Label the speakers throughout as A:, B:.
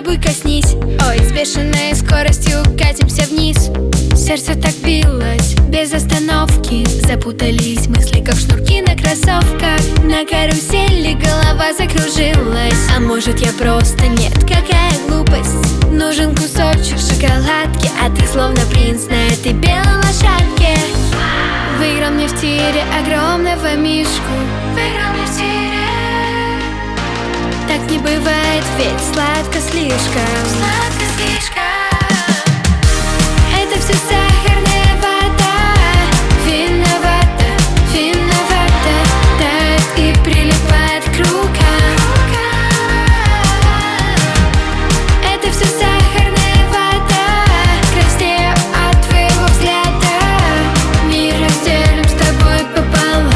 A: попробуй коснись. Ой, с бешеной скоростью катимся вниз. Сердце так билось, без остановки. Запутались мысли, как шнурки на кроссовках. На карусели голова закружилась. А может, я просто нет, какая глупость. Нужен кусочек шоколадки, а ты словно принц на этой белой лошадке. Выиграл мне в тире огромного мишку. Выиграл мне в тире. Так не бывает, ведь сладко слишком. Сладко слишком. Это все сахарная вода. Виновата, виновата. Так и прилипает к рукам. Это все сахарная вода. Краснею от твоего взгляда. Мир разделим с тобой пополам.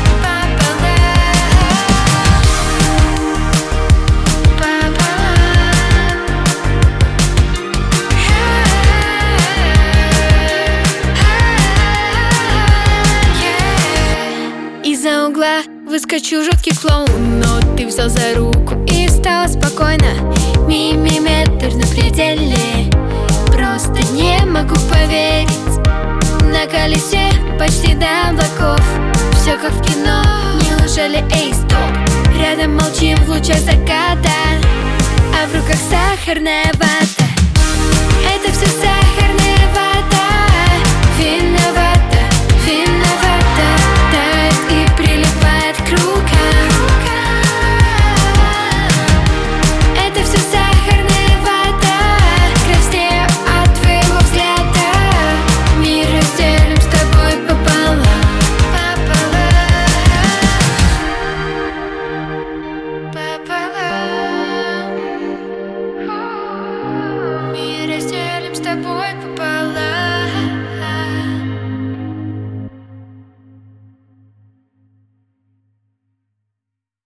A: Из-за угла выскочил жуткий клоун, но ты взял за руку и стало спокойно. Миллиметр на пределе. Просто не могу поверить. На колесе почти до облаков. Все как в кино. Неужели эй, стоп? Рядом молчим в лучах заката, а в руках сахарная вода.